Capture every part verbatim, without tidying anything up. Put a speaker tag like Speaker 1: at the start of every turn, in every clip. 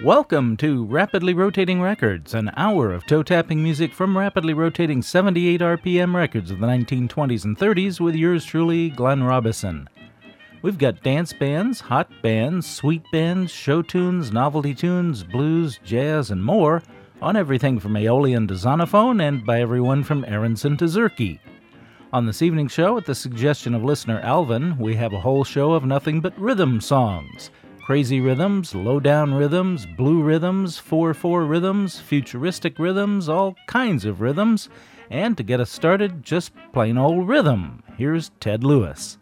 Speaker 1: Welcome to Rapidly Rotating Records, an hour of toe-tapping music from rapidly rotating seventy-eight R P M records of the nineteen twenties and thirties with yours truly, Glenn Robison. We've got dance bands, hot bands, sweet bands, show tunes, novelty tunes, blues, jazz, and more on everything from Aeolian to Zonophone and by everyone from Aronson to Zurke. On this evening's show, at the suggestion of listener Alvin, we have a whole show of nothing but rhythm songs. Crazy rhythms, low-down rhythms, blue rhythms, four four rhythms, futuristic rhythms, all kinds of rhythms. And to get us started, just plain old rhythm. Here's Ted Lewis.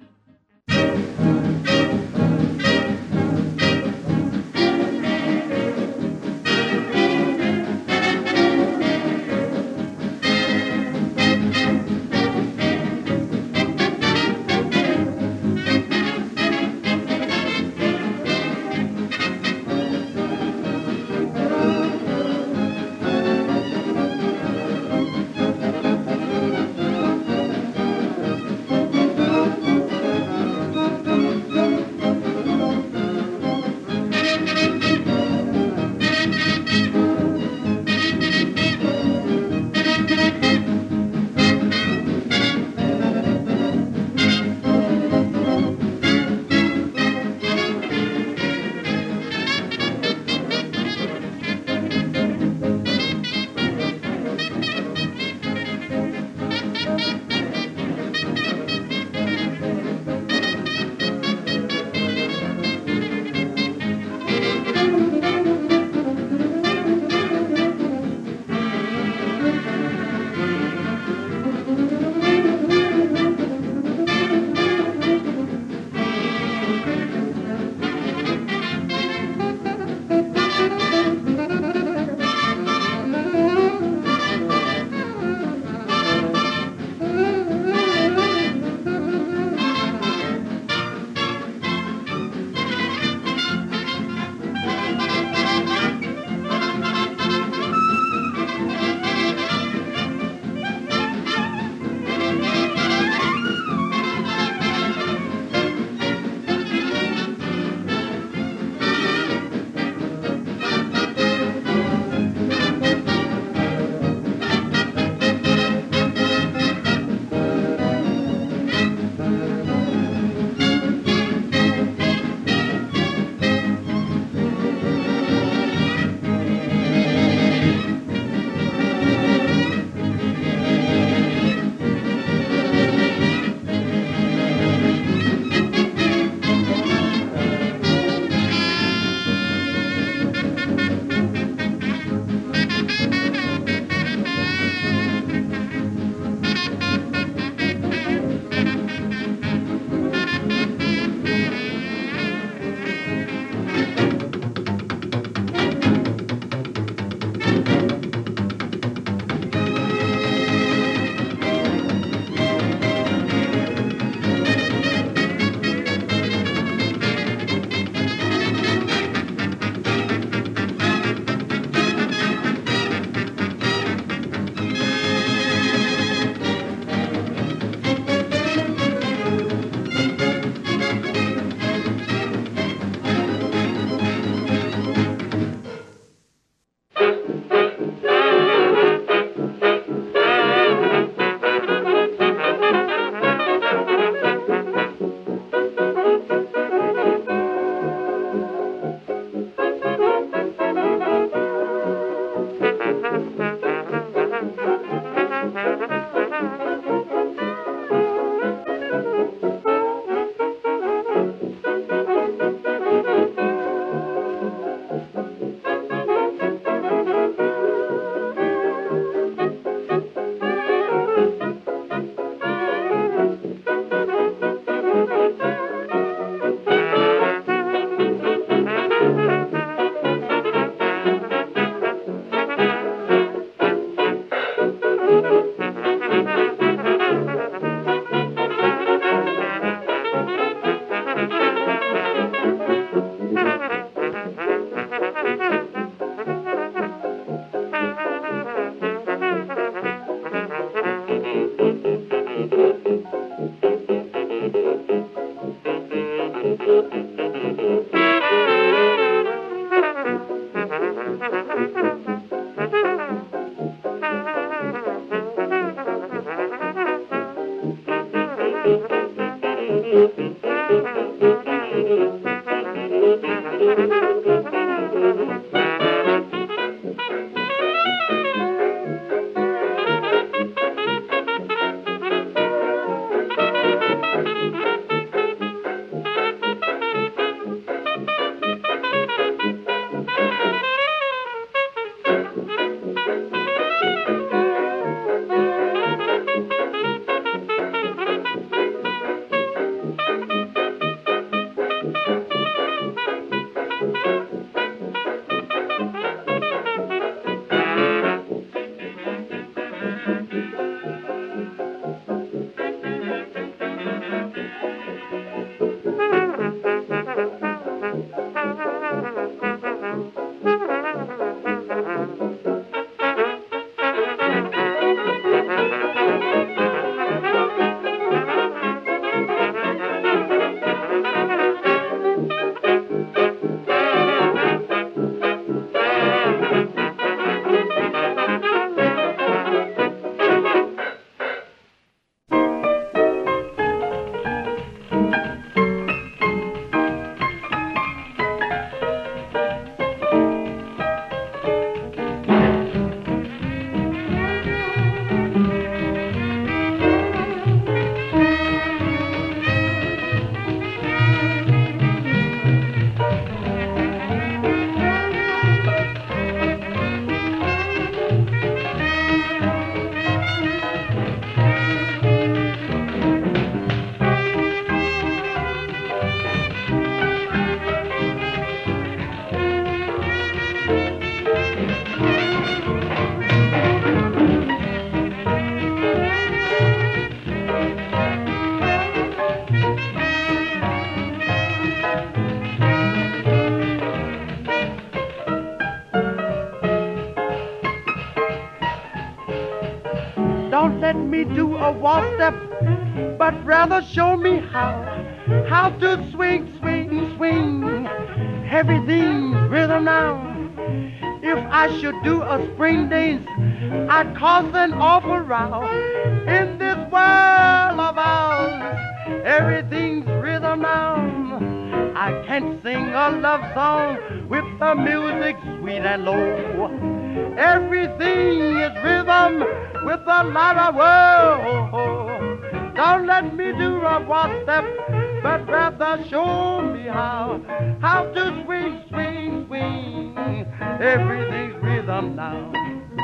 Speaker 2: Don't let me do a waltz step, but rather show me how, how to swing, swing, swing. Everything's rhythm now. If I should do a spring dance, I'd cause an awful row. In this world of ours, everything's rhythm now. I can't sing a love song with the music sweet and low. Everything is rhythm with a lot of woe. Don't let me do a waltz step, but rather show me how, how to swing, swing, swing. Everything's rhythm now.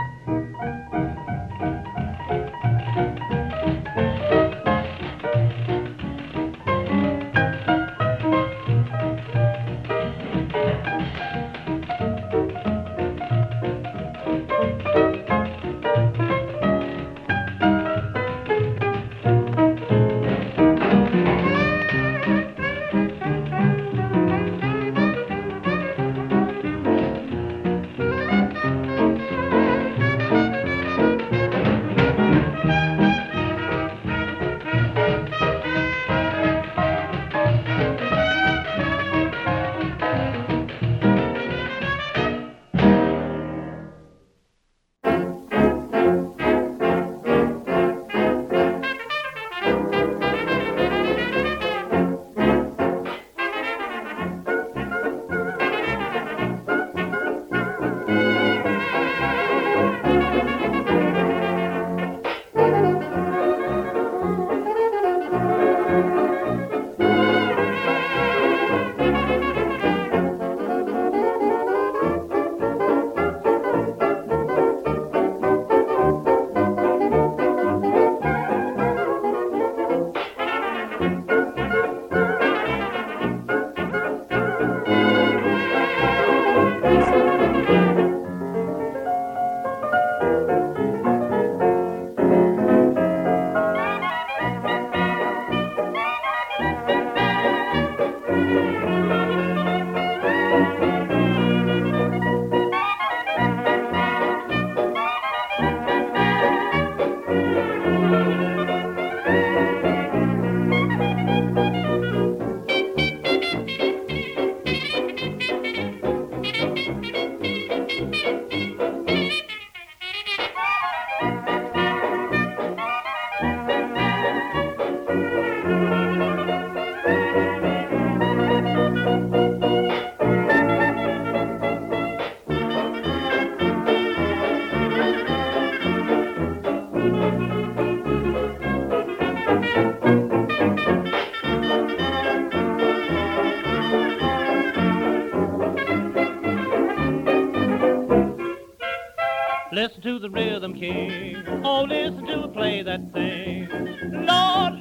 Speaker 3: Listen to the rhythm king. Oh, listen to it play that thing. Lord,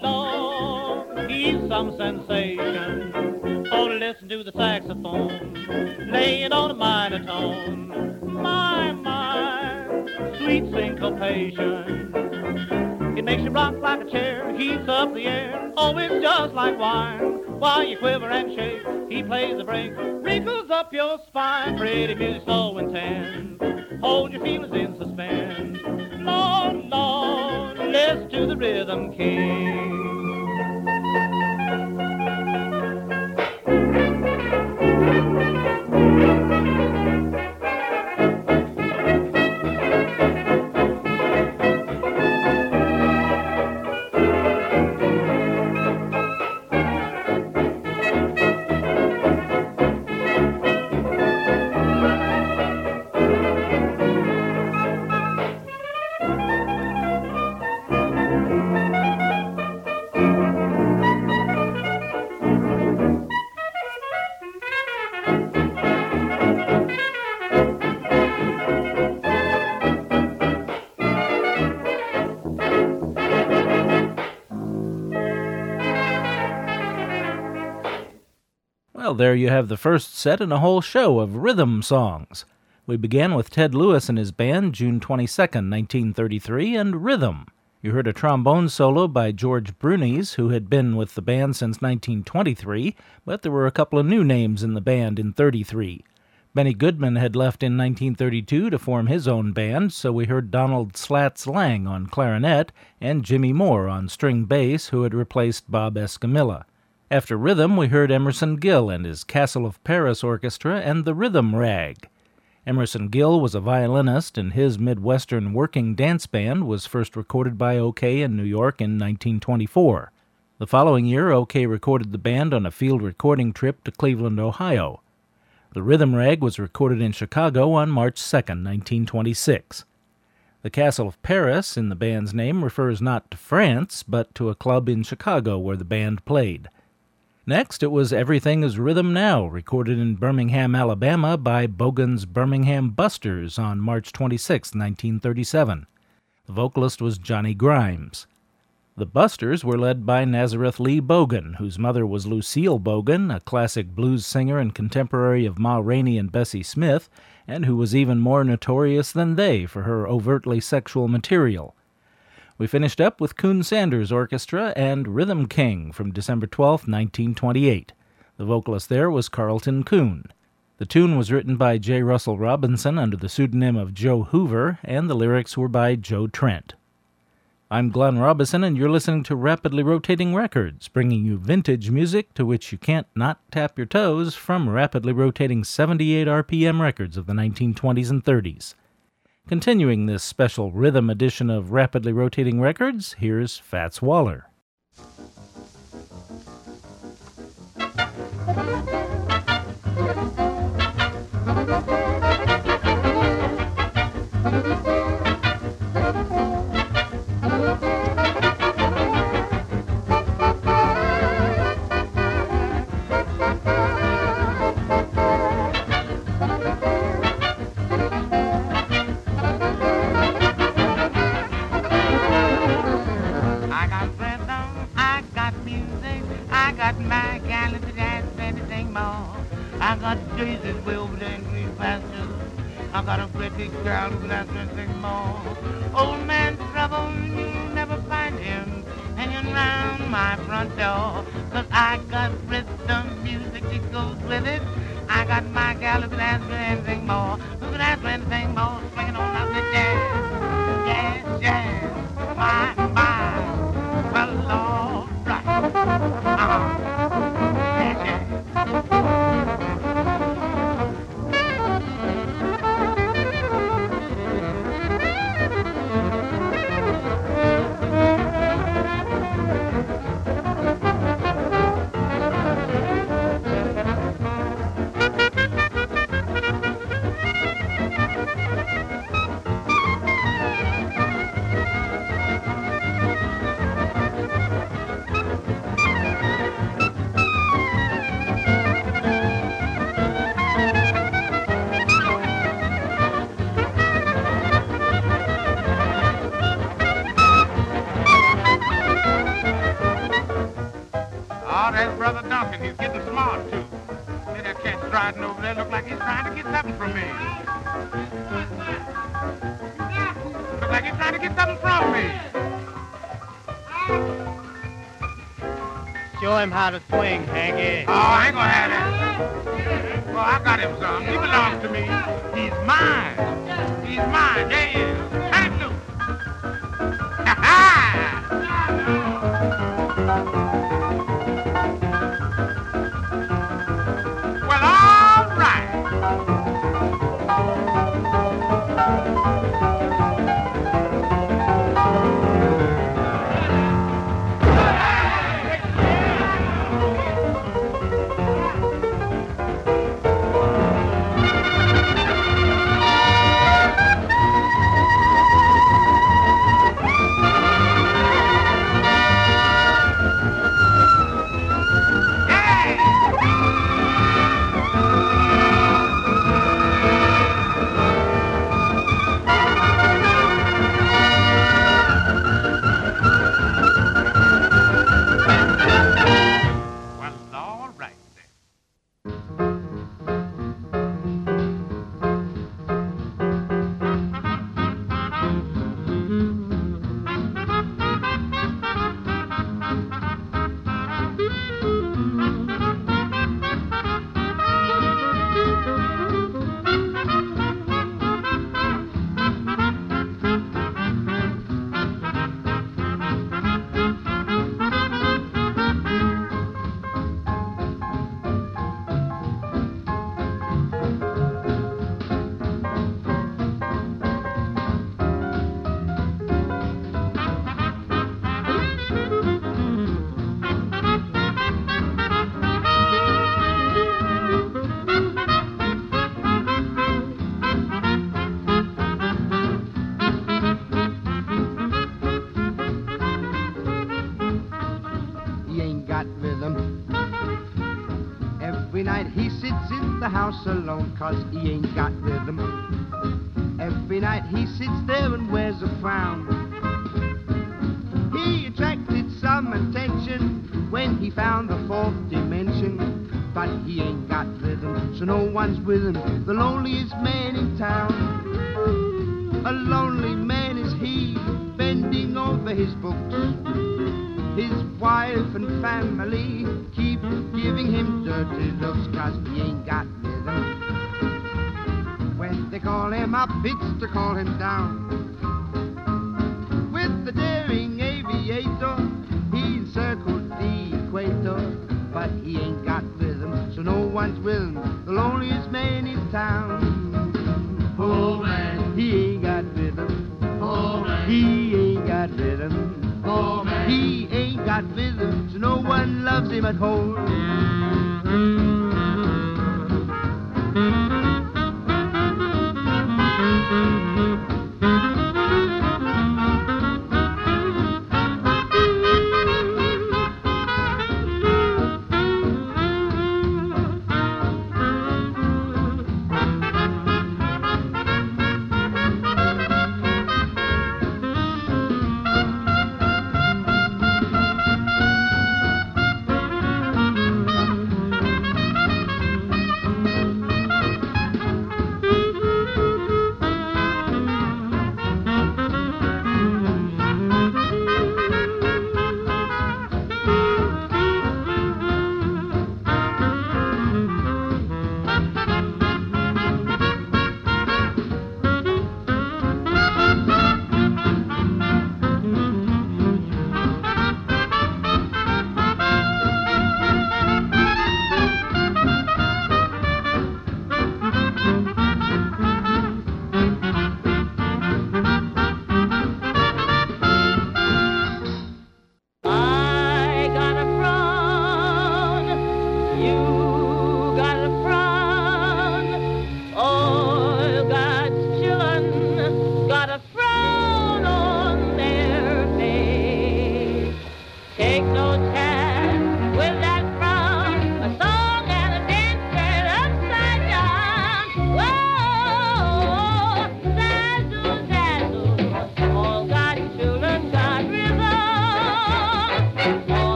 Speaker 3: Lord, he's some sensation. Oh, listen to the saxophone laying on a minor tone. My, my, sweet syncopation. It makes you rock like a chair, heats up the air, oh, it's just like wine. While you quiver and shake, he plays the break, wrinkles up your spine. Pretty music so intense, hold your feelings in suspense. Lord, Lord, listen to the Rhythm King.
Speaker 1: Well, there you have the first set in a whole show of rhythm songs. We began with Ted Lewis and his band, June twenty-second, nineteen thirty-three, and Rhythm. You heard a trombone solo by George Brunies, who had been with the band since nineteen twenty-three, but there were a couple of new names in the band in thirty-three. Benny Goodman had left in nineteen thirty-two to form his own band, so we heard Donald Slats Lang on clarinet and Jimmy Moore on string bass, who had replaced Bob Escamilla. After Rhythm, we heard Emerson Gill and his Castle of Paris Orchestra and the Rhythm Rag. Emerson Gill was a violinist, and his Midwestern working dance band was first recorded by O.K. in New York in nineteen twenty-four. The following year, O.K. recorded the band on a field recording trip to Cleveland, Ohio. The Rhythm Rag was recorded in Chicago on March second, nineteen twenty-six. The Castle of Paris in the band's name refers not to France, but to a club in Chicago where the band played. Next, it was Everything is Rhythm Now, recorded in Birmingham, Alabama by Bogan's Birmingham Busters on March twenty-sixth, nineteen thirty-seven. The vocalist was Johnny Grimes. The Busters were led by Nazareth Lee Bogan, whose mother was Lucille Bogan, a classic blues singer and contemporary of Ma Rainey and Bessie Smith, and who was even more notorious than they for her overtly sexual material. We finished up with Coon Sanders Orchestra and Rhythm King from December twelfth, nineteen twenty-eight. The vocalist there was Carlton Coon. The tune was written by J. Russell Robinson under the pseudonym of Joe Hoover, and the lyrics were by Joe Trent. I'm Glenn Robison, and you're listening to Rapidly Rotating Records, bringing you vintage music to which you can't not tap your toes from rapidly rotating seventy-eight R P M records of the nineteen twenties and thirties. Continuing this special rhythm edition of Rapidly Rotating Records, here's Fats Waller.
Speaker 4: I got a great big girl who loves anything more. Old man's trouble, you'll never find him hanging round my front door. Cause I got rhythm music that goes with it. I got my gal who can ask for anything more. Who can ask for anything more? Swinging on up the jazz, jazz, jazz. My, my, well, all right. Uh-huh. Jazz, jazz. Brother Duncan, he's getting smart, too. See that cat striding over there, look like he's trying to get something from me. like he's trying to get something from me.
Speaker 3: Show him how to swing, Hanky.
Speaker 4: Oh, I ain't gonna have that. Well, I got him some. He belongs to me. He's mine. He's mine. There he is. Turn him loose. Ha ha! Well, all right.
Speaker 2: Alone, cause he ain't got rhythm. Every night he sits there and wears a frown. He attracted some attention when he found the fourth dimension, but he ain't got rhythm, so no one's with him. The loneliest man in town. A lonely man is he, bending over his books. His wife and family keep giving him dirty looks, cause he ain't got rhythm. When they call him up, it's to call him down. With the daring aviator, he encircled the equator, but he ain't got rhythm, so no one's with him. The loneliest man in town.
Speaker 5: Oh man,
Speaker 2: he ain't got rhythm.
Speaker 5: Oh man,
Speaker 2: he ain't got rhythm.
Speaker 5: Oh man,
Speaker 2: he ain't got rhythm, so no one loves him at home.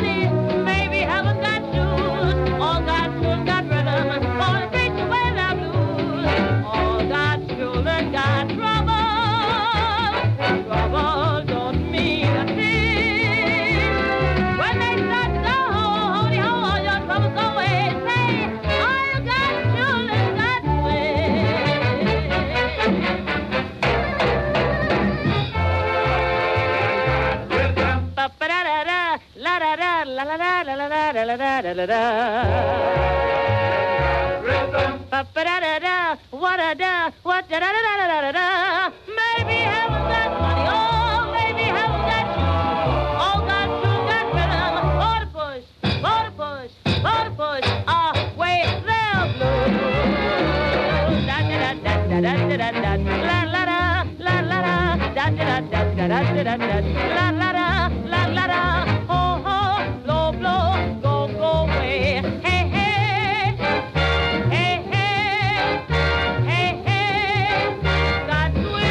Speaker 6: Got rhythm, gonna preach the way that blue.
Speaker 3: da da da da da. Rhythm. Ba ba da da da. What a da. What da da da da da da da. Maybe heaven got money. Oh, maybe heaven got you. All got you got rhythm. Water push, water push, water push. Ah, way there blue. Da da da da da da da da. La la da, la la da. Da da da da da da da da. La la da, la la da. Oh oh, blow blow, go go away. Hey hey, hey hey, hey hey. Got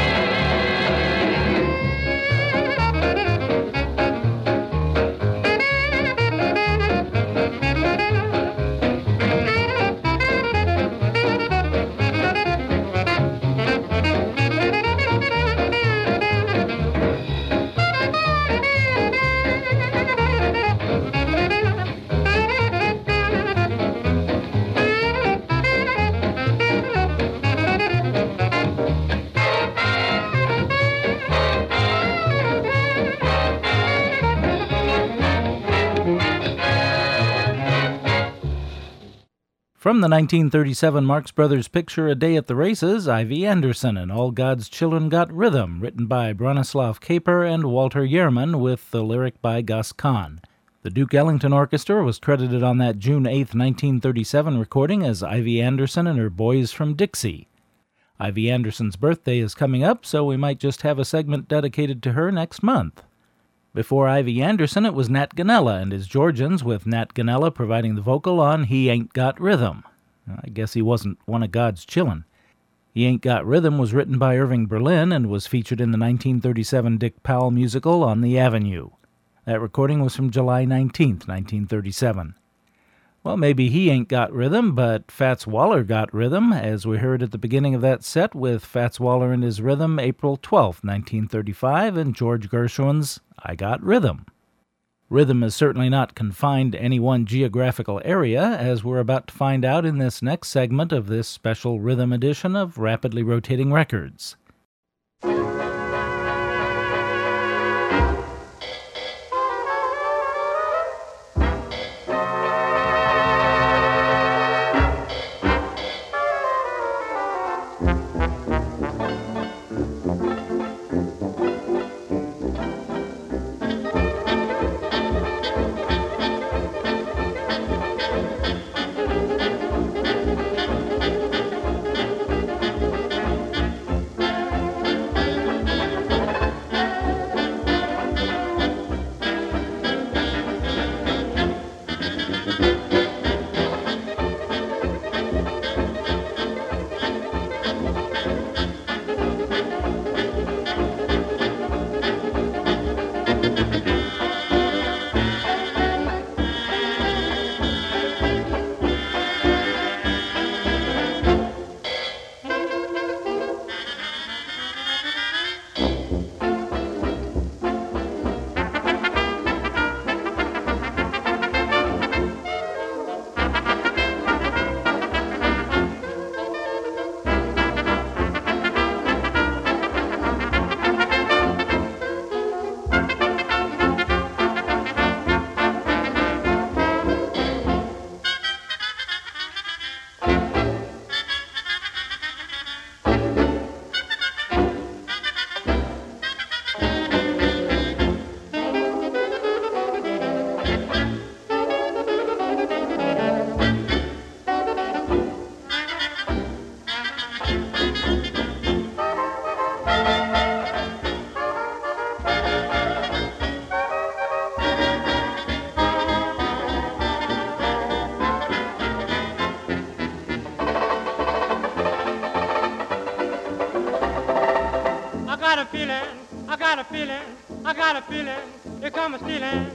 Speaker 1: From the nineteen thirty-seven Marx Brothers picture A Day at the Races, Ivy Anderson and All God's Children Got Rhythm, written by Bronislaw Kaper and Walter Yerman, with the lyric by Gus Kahn. The Duke Ellington Orchestra was credited on that June eighth, nineteen thirty-seven recording as Ivy Anderson and her Boys from Dixie. Ivy Anderson's birthday is coming up, so we might just have a segment dedicated to her next month. Before Ivy Anderson, it was Nat Ganella and his Georgians, with Nat Ganella providing the vocal on He Ain't Got Rhythm. I guess he wasn't one of God's chillin'. He Ain't Got Rhythm was written by Irving Berlin and was featured in the nineteen thirty-seven Dick Powell musical On the Avenue. That recording was from July nineteenth, nineteen thirty-seven. Well, maybe he ain't got rhythm, but Fats Waller got rhythm, as we heard at the beginning of that set with Fats Waller and his Rhythm, April twelfth, nineteen thirty-five, and George Gershwin's I Got Rhythm. Rhythm is certainly not confined to any one geographical area, as we're about to find out in this next segment of this special rhythm edition of Rapidly Rotating Records.
Speaker 3: I got a feeling, here come a stealing.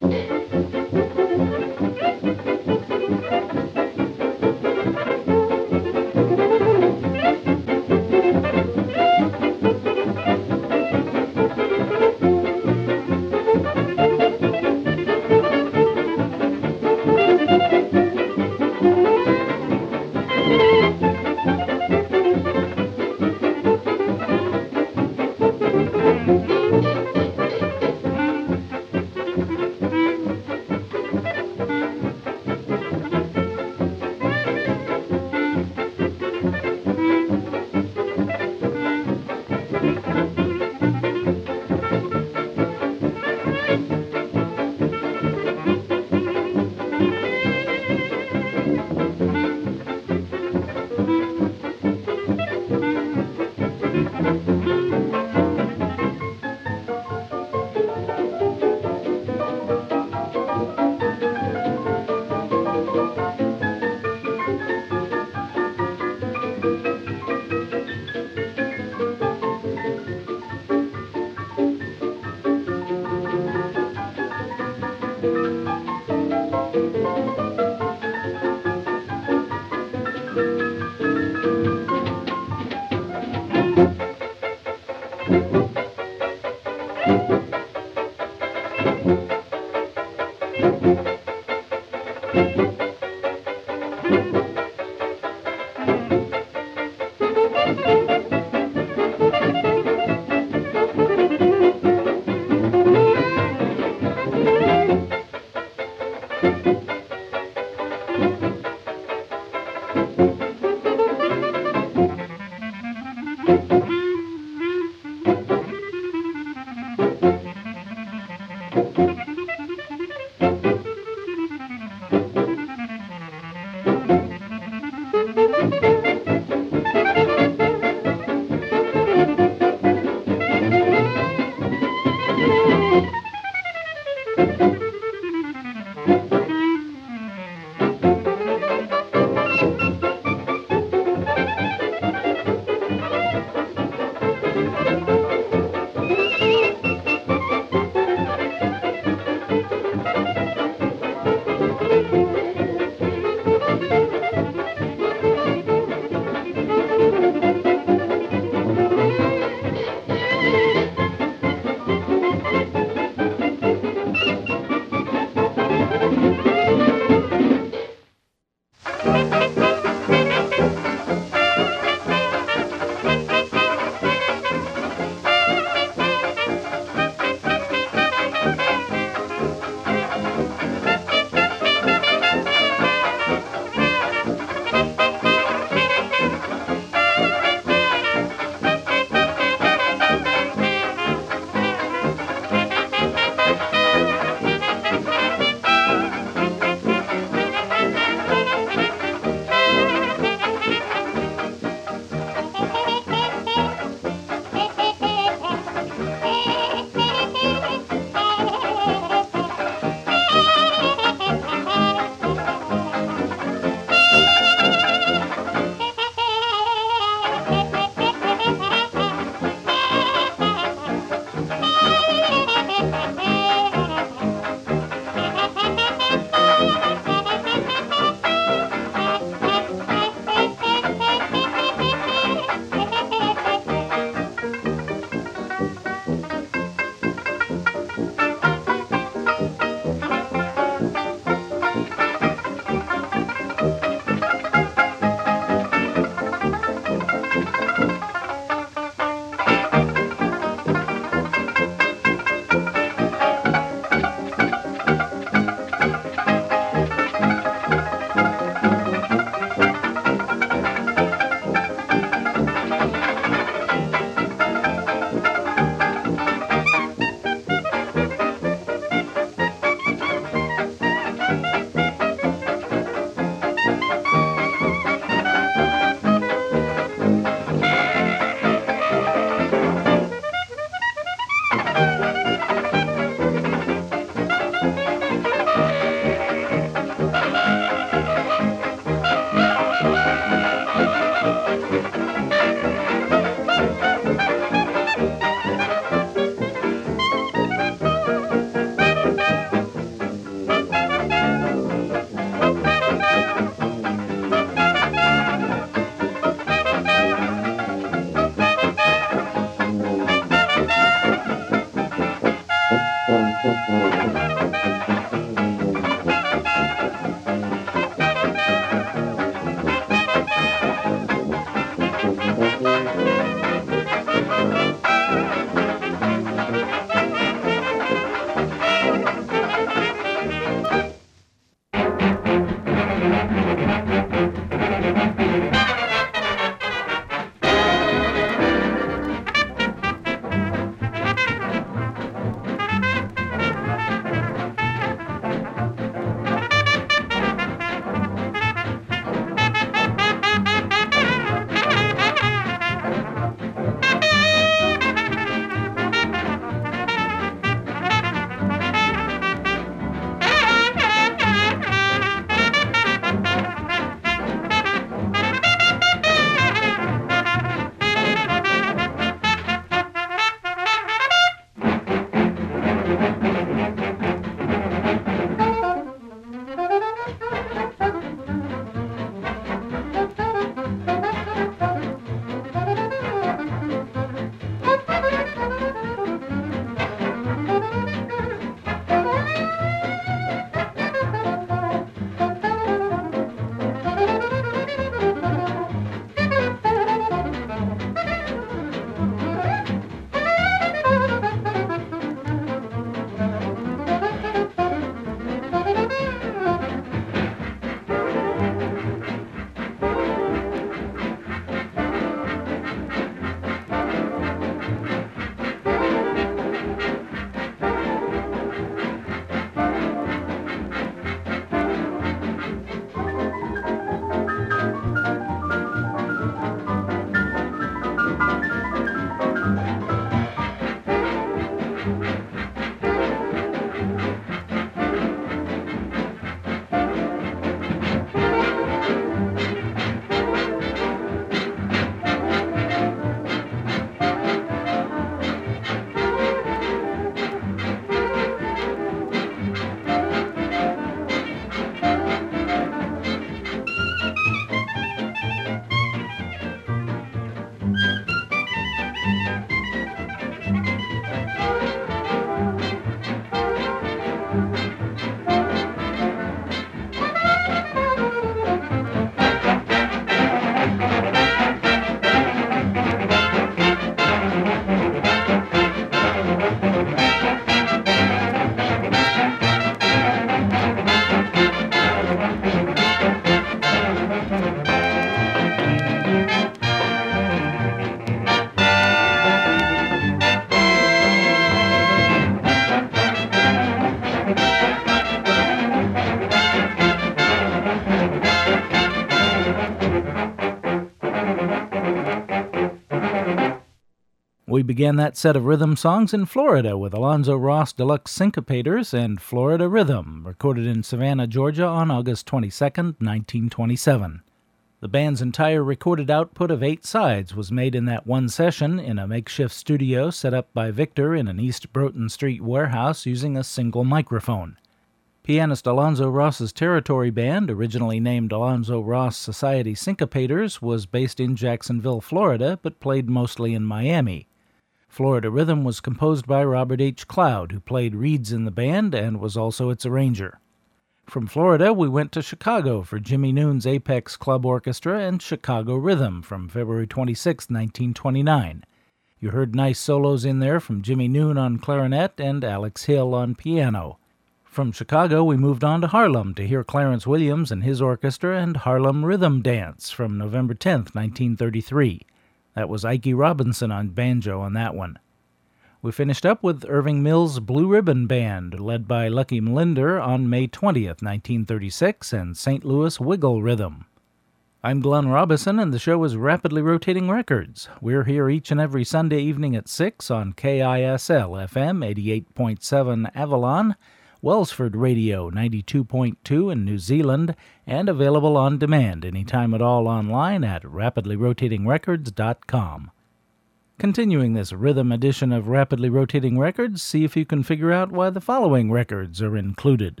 Speaker 1: We began that set of rhythm songs in Florida with Alonzo Ross Deluxe Syncopators and Florida Rhythm, recorded in Savannah, Georgia on August twenty-second, nineteen twenty-seven. The band's entire recorded output of eight sides was made in that one session in a makeshift studio set up by Victor in an East Broughton Street warehouse using a single microphone. Pianist Alonzo Ross's Territory Band, originally named Alonzo Ross Society Syncopators, was based in Jacksonville, Florida, but played mostly in Miami. Florida Rhythm was composed by Robert H. Cloud, who played reeds in the band and was also its arranger. From Florida, we went to Chicago for Jimmy Noon's Apex Club Orchestra and Chicago Rhythm from February twenty-sixth, nineteen twenty-nine. You heard nice solos in there from Jimmy Noon on clarinet and Alex Hill on piano. From Chicago, we moved on to Harlem to hear Clarence Williams and his orchestra and Harlem Rhythm Dance from November tenth, nineteen thirty-three. That was Ike Robinson on banjo on that one. We finished up with Irving Mills' Blue Ribbon Band, led by Lucky Mlinder on May twentieth, nineteen thirty-six, and Saint Louis Wiggle Rhythm. I'm Glenn Robison, and the show is Rapidly Rotating Records. We're here each and every Sunday evening at six on K I S L F M eighty-eight point seven Avalon, Wellsford Radio ninety-two point two in New Zealand, and available on demand anytime at all online at rapidly rotating records dot com. Continuing this rhythm edition of Rapidly Rotating Records, see if you can figure out why the following records are included.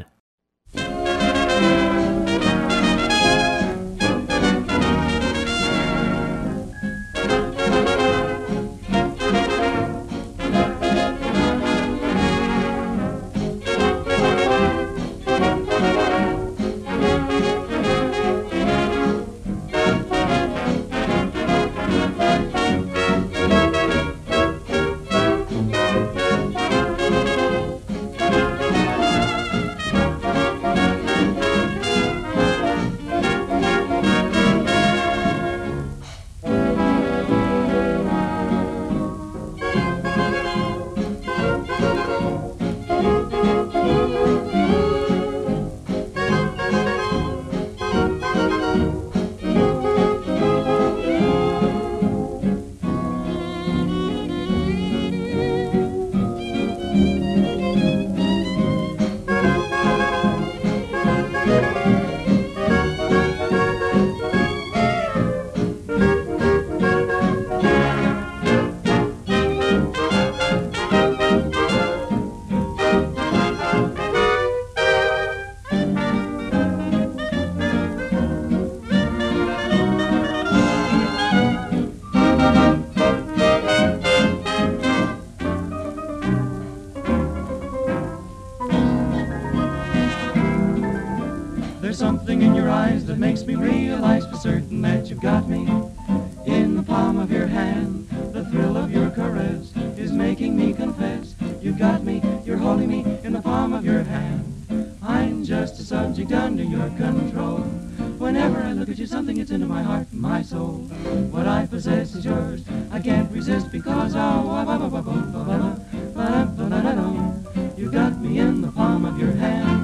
Speaker 6: Something in your eyes that makes me realize for certain that you've got me in the palm of your hand. The thrill of your caress is making me confess you've got me, you're holding me in the palm of your hand. I'm just a subject under your control. Whenever I look at you, something gets into my heart and my soul. What I possess is yours, I can't resist because oh, you've got me in the palm of your hand.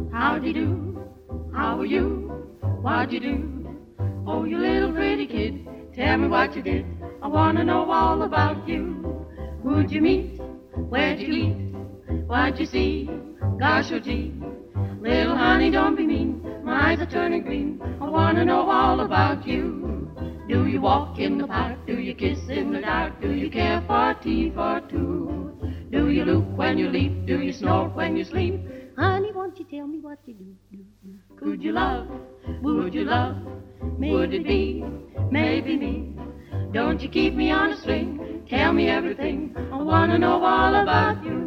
Speaker 7: How'd you do? How are you? What'd you do? Oh, you little pretty kid, tell me what you did. I wanna know all about you. Who'd you meet? Where'd you eat? What'd you see? Gosh, oh gee. Little honey, don't be mean. My eyes are turning green. I wanna know all about you. Do you walk in the park? Do you kiss in the dark? Do you care for tea for two? Do you look when you leap? Do you snore when you sleep? Honey, won't you tell me what you do? do, do? Could you love? Would you love? Would it be? Maybe me. Don't you keep me on a string. Tell me everything. I wanna know all about you.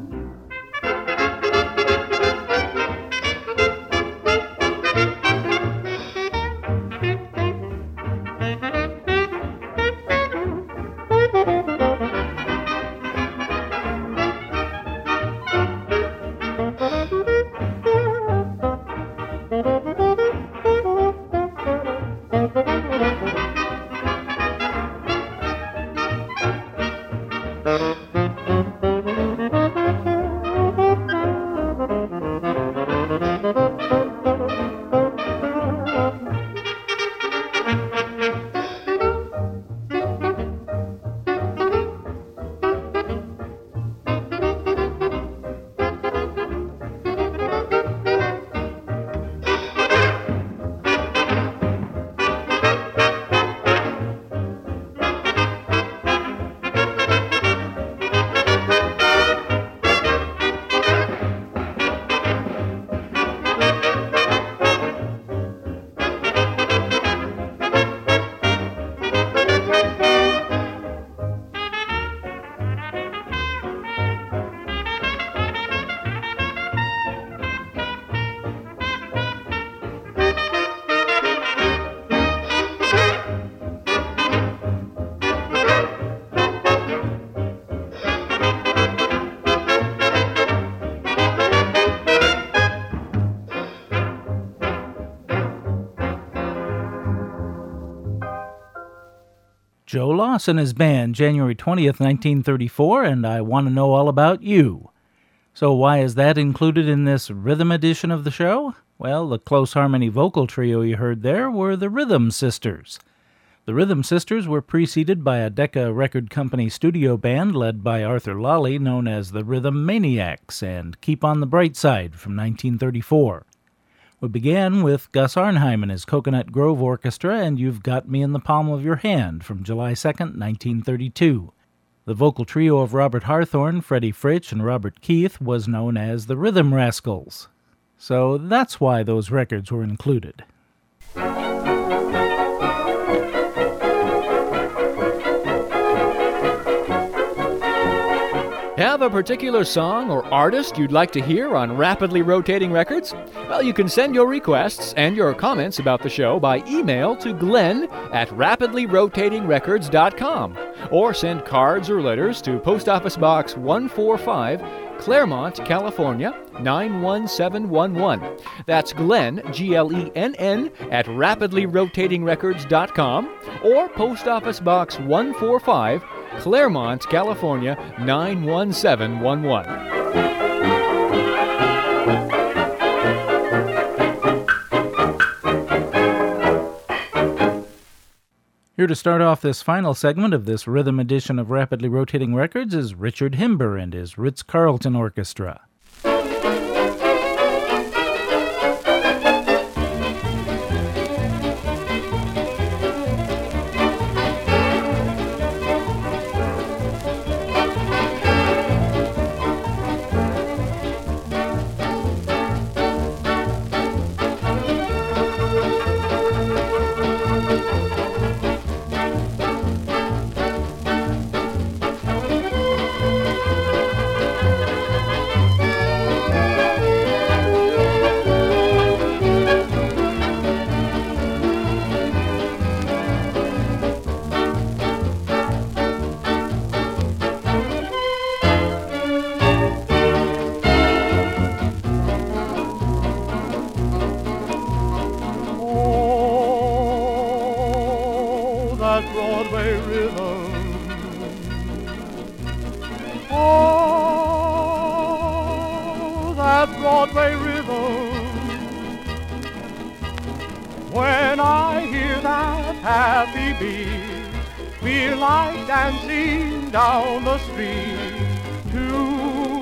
Speaker 1: Joe Loss and his band, January twentieth, nineteen thirty-four, and I Want to Know All About You. So why is that included in this rhythm edition of the show? Well, the close harmony vocal trio you heard there were the Rhythm Sisters. The Rhythm Sisters were preceded by a Decca Record Company studio band led by Arthur Lawley, known as the Rhythm Maniacs, and Keep on the Bright Side from nineteen thirty-four. We began with Gus Arnheim and his Coconut Grove Orchestra and You've Got Me in the Palm of Your Hand from July second, nineteen thirty-two. The vocal trio of Robert Harthorn, Freddie Fritsch, and Robert Keith was known as the Rhythm Rascals. So that's why those records were included.
Speaker 8: Have a particular song or artist you'd like to hear on Rapidly Rotating Records? Well, you can send your requests and your comments about the show by email to Glenn at rapidly rotating records dot com, or send cards or letters to Post Office Box one forty-five, Claremont, California, nine one seven one one. That's Glenn, G L E N N, at rapidly rotating records dot com, or Post Office Box one forty-five, Claremont, California, nine one seven one one.
Speaker 1: Here to start off this final segment of this rhythm edition of Rapidly Rotating Records is Richard Himber and his Ritz-Carlton Orchestra.
Speaker 2: Broadway rhythm. Oh, that Broadway rhythm.
Speaker 9: happy be. Feel like dancing down the street to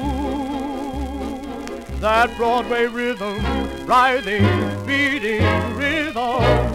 Speaker 9: that Broadway rhythm, writhing, beating rhythm.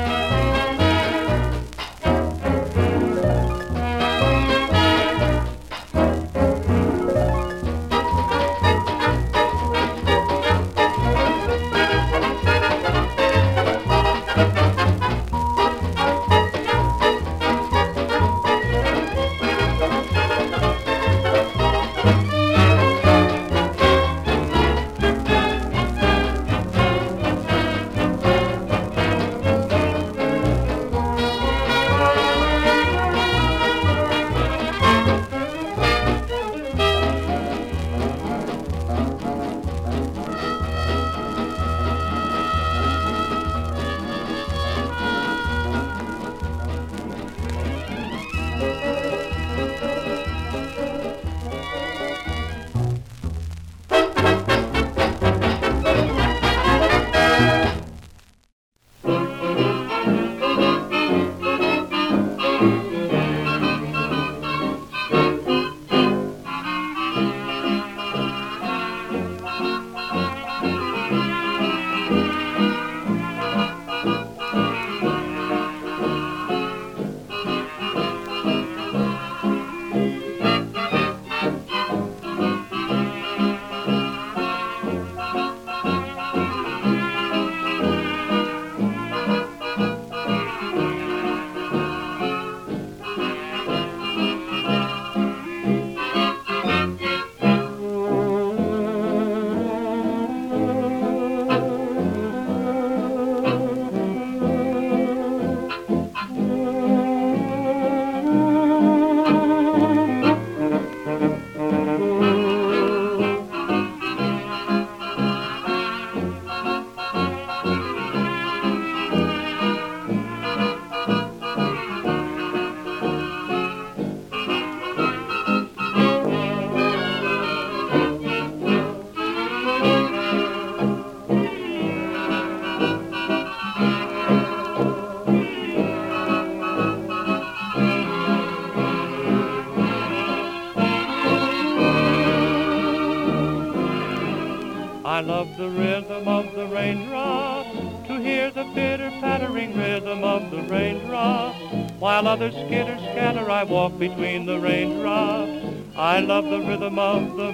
Speaker 10: I love the rhythm of the raindrops, to hear the pitter-pattering rhythm of the raindrops. While others skitter, scatter, I walk between the raindrops. I love the rhythm of the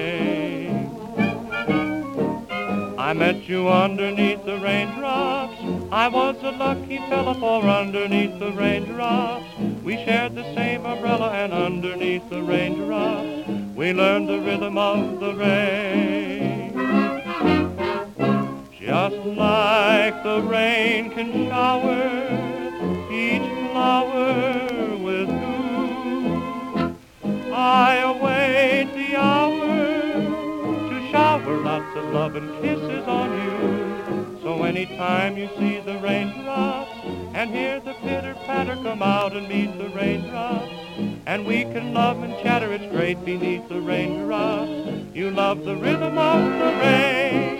Speaker 10: rain. I met you underneath the raindrops. I was a lucky fella, for underneath the raindrops we shared the same umbrella, and underneath the raindrops we learned the rhythm of the rain. Just like the rain can shower each flower with dew, I await the hour to shower lots of love and kisses on you. So anytime you see the raindrops and hear the pitter-patter, come out and meet the raindrops, and we can love and chatter, it's great beneath the raindrops. You love the rhythm of the rain.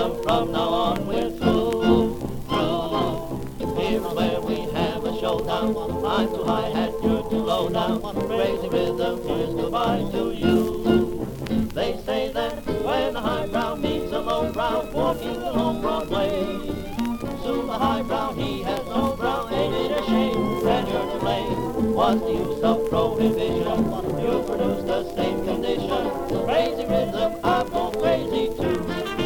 Speaker 3: rhythm. From now on we're through, through. Here's where we have a showdown. I'm too high hat, you're too low now. Crazy rhythm, here's goodbye to you. They say that when the highbrow meets a lowbrow, walking along Broadway, soon the highbrow, he has no brow. Ain't it a shame that you're to blame? What's the use of prohibition? You produce the same condition. Crazy rhythm, I've gone crazy too.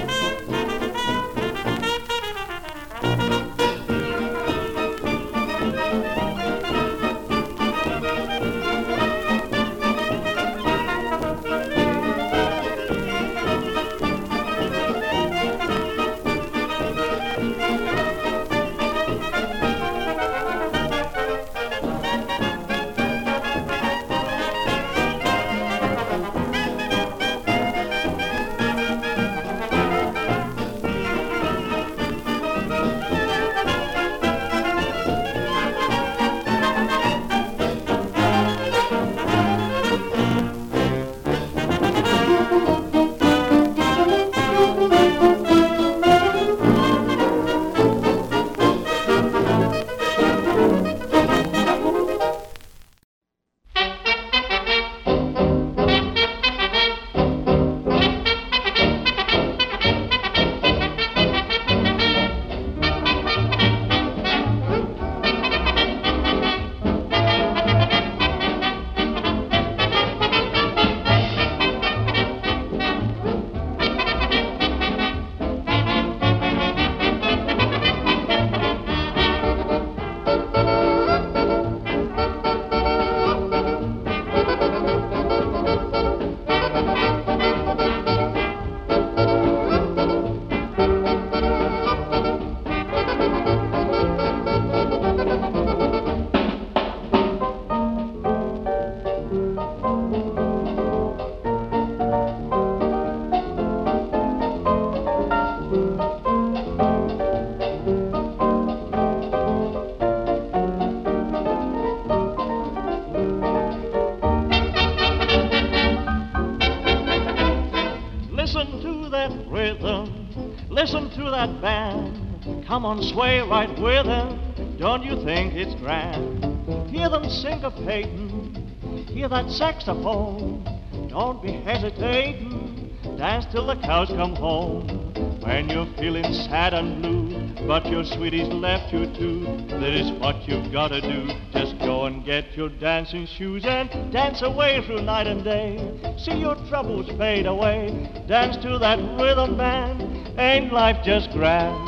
Speaker 10: Listen to that band. Come on, sway right with them. Don't you think it's grand? Hear them syncopating. Hear that saxophone. Don't be hesitating. Dance till the cows come home. When you're feeling sad and blue, but your sweetie's left you too, that is what you've got to do. Just go and get your dancing shoes and dance away through night and day. See your troubles fade away. Dance to that rhythm band. Ain't life just grand?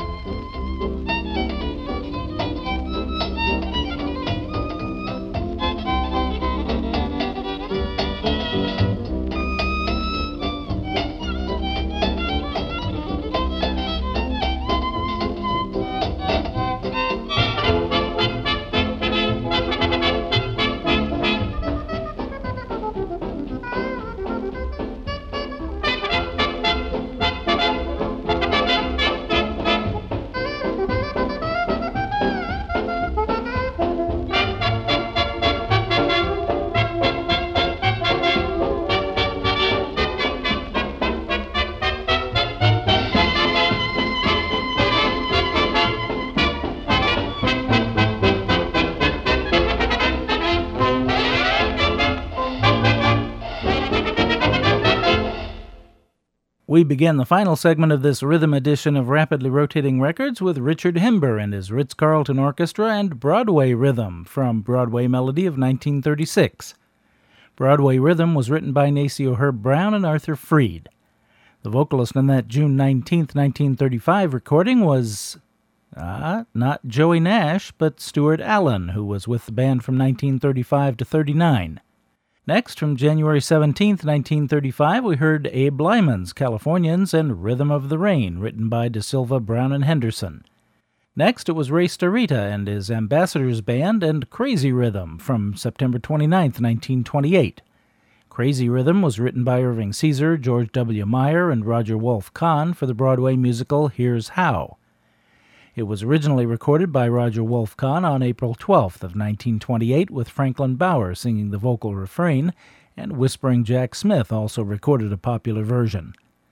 Speaker 1: We begin the final segment of this rhythm edition of Rapidly Rotating Records with Richard Himber and his Ritz-Carlton Orchestra and Broadway Rhythm from Broadway Melody of nineteen thirty-six. Broadway Rhythm was written by Nacio Herb Brown and Arthur Freed. The vocalist on that June nineteenth, nineteen thirty-five recording was, uh, not Joey Nash, but Stuart Allen, who was with the band from nineteen thirty-five to thirty-nine. Next, from January seventeenth, nineteen thirty-five, we heard Abe Lyman's Californians and Rhythm of the Rain, written by De Silva, Brown, and Henderson. Next, it was Ray Starita and his Ambassadors Band and Crazy Rhythm from September twenty-ninth, nineteen twenty-eight. Crazy Rhythm was written by Irving Caesar, George W. Meyer, and Roger Wolf Kahn for the Broadway musical Here's How. It was originally recorded by Roger Wolf Kahn on April twelfth of nineteen twenty-eight with Franklin Bauer singing the vocal refrain, and Whispering Jack Smith also recorded a popular version.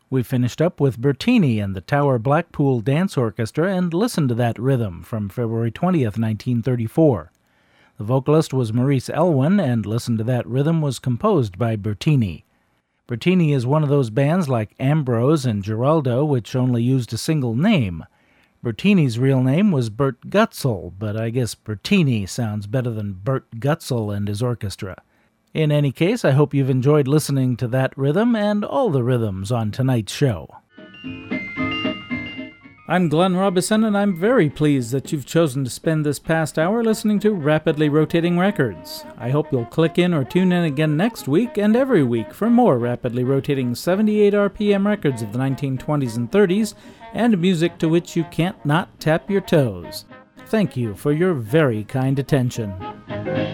Speaker 1: We finished up with Bertini and the Tower Blackpool Dance Orchestra and Listen to That Rhythm from February twentieth, nineteen thirty-four. The vocalist was Maurice Elwin, and Listen to That Rhythm was composed by Bertini. Bertini is one of those bands like Ambrose and Geraldo, which only used a single name. Bertini's real name was Bert Gutzel, but I guess Bertini sounds better than Bert Gutzel and his orchestra. In any case, I hope you've enjoyed listening to that rhythm and all the rhythms on tonight's show. I'm Glenn Robison, and I'm very pleased that you've chosen to spend this past hour listening to Rapidly Rotating Records. I hope you'll click in or tune in again next week and every week for more rapidly rotating seventy-eight R P M records of the nineteen twenties and thirties and music to which you can't not tap your toes. Thank you for your very kind attention.